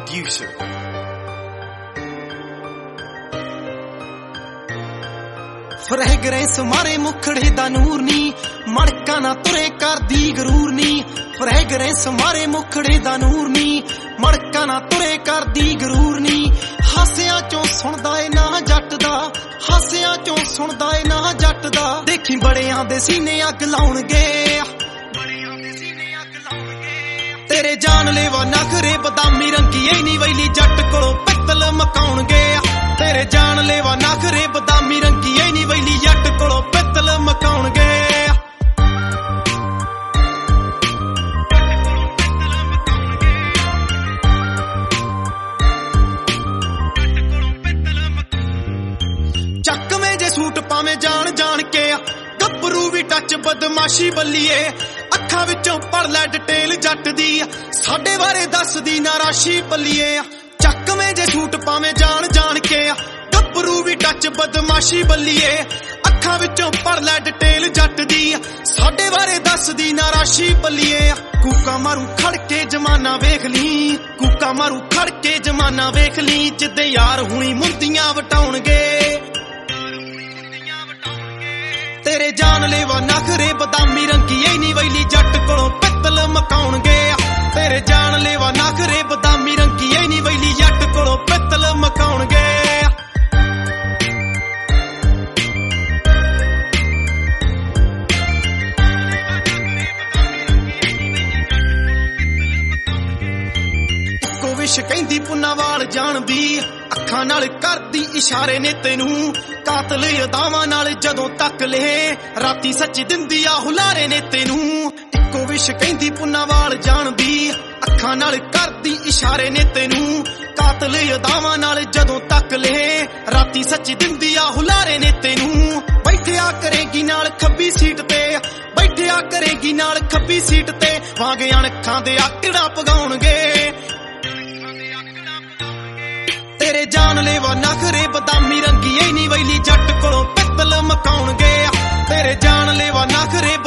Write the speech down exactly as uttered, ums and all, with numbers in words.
producer. फ्रैगरेंस मारे मुखड़े दा नूर नी, मड़का ना तुरे करदी गरूर नी। फ्रैगरेंस मारे मुखड़े दा नूर नी, मड़का ना तुरे करदी गरूर नी। हासियां चों सुनदा ए ना जट दा, हासियां चों सुनदा ए ना जट दा। देखी बड़ियां दे सीने अग लाउणगे, तेरे जान लेवा नखरे बदामी रंगी ए नी वैली जट कोलों पित्तल मकाउणगे। तेरे जान लेवा नखरे बदामी रंगी ए नी वैली जट कोलों पित्तल मकाउणगे। ਚੱਕਵੇਂ ਜੇ ਸੂਟ ਪਾਵੇਂ ਜਾਣ ਜਾਣ ਕੇ, ਗੱਭਰੂ ਵੀ ਟੱਚ ਬਦਮਾਸ਼ੀ ਬੱਲੀਏ। ਅੱਖਾਂ ਵਿੱਚੋਂ ਪੜ ਲੈ ਡਿਟੇਲ ਜੱਟ ਦੀ, ਸਾਡੇ ਬਾਰੇ ਦੱਸਦੀ ਨਾ ਰਾਸ਼ੀ ਬੱਲੀਏ। ਚੱਕਵੇਂ ਜੇ ਸੂਟ ਪਾਵੇਂ ਜਾਣ ਜਾਣ ਕੇ, ਗੱਭਰੂ ਵੀ ਟੱਚ ਬਦਮਾਸ਼ੀ ਬੱਲੀਏ। ਅੱਖਾਂ ਵਿੱਚੋਂ ਪੜ ਲੈ ਡਿਟੇਲ ਜੱਟ ਦੀ, ਸਾਡੇ ਬਾਰੇ ਦੱਸਦੀ ਨਾ ਰਾਸ਼ੀ ਬੱਲੀਏ। ਕੂਕਾ ਮਾਰੂ ਖੜ ਕੇ ਜਮਾਨਾ ਵੇਖ ਲਈ, ਕੂਕਾ ਮਾਰੂ ਖੜ ਕੇ ਜਮਾਨਾ ਵੇਖ ਲਈ। ਜਿੱਦੇ ਯਾਰ ਹੁਣੀ ਮੁੰਦੀਆਂ ਵਟਾਉਣਗੇ, तेरे जान लेवा नखरे बदामी रंगी ए नी वैली जट कोलों पित्तल मकाउणगे। तेरे जान लेवा नखरे बदामी रंगी ए नी वैली जट कोलों पित्तल मकाउणगे। इक्को विश कहंदी पुन्नावाल जानदी, ਅੱਖਾਂ ਨਾਲ ਕਰਦੀ ਇਸ਼ਾਰੇ ਨੇ ਤੈਨੂੰ। ਕਾਤਲ ਅਦਾਵਾਂ ਨਾਲ ਜਦੋਂ ਤੱਕ ਲੈ, ਰਾਤੀ ਸੱਚ ਦਿੰਦੀ ਆ ਹੁਲਾਰੇ ਨੇ ਤੈਨੂੰ। ਇੱਕੋ ਵਿਸ਼ ਕਹਿੰਦੀ ਪੁੰਨਾਵਾਲ ਜਾਣਦੀ, ਅੱਖਾਂ ਨਾਲ ਕਰਦੀ ਇਸ਼ਾਰੇ ਨੇ ਤੈਨੂੰ। ਕਾਤਲ ਅਦਾਵਾਂ ਨਾਲ ਜਦੋਂ ਤੱਕ ਲੈ, ਰਾਤੀ ਸੱਚ ਦਿੰਦੀ ਆ ਹੁਲਾਰੇ ਨੇ ਤੈਨੂੰ। ਬੈਠਿਆ ਕਰੇਗੀ ਨਾਲ ਖੱਬੀ ਸੀਟ ਤੇ, ਬੈਠਿਆ ਕਰੇਗੀ ਨਾਲ ਖੱਬੀ ਸੀਟ ਤੇ। ਵਾਂਗ ਅਣਖਾਂ ਦੇ ਆਕੜਾ ਪਗਾਉਣਗੇ, तेरे जान लेवा नखरे बदामी रंगी ए नी वैली जट कोलों पित्तल मकाउणगे। तेरे जान लेवा नखरे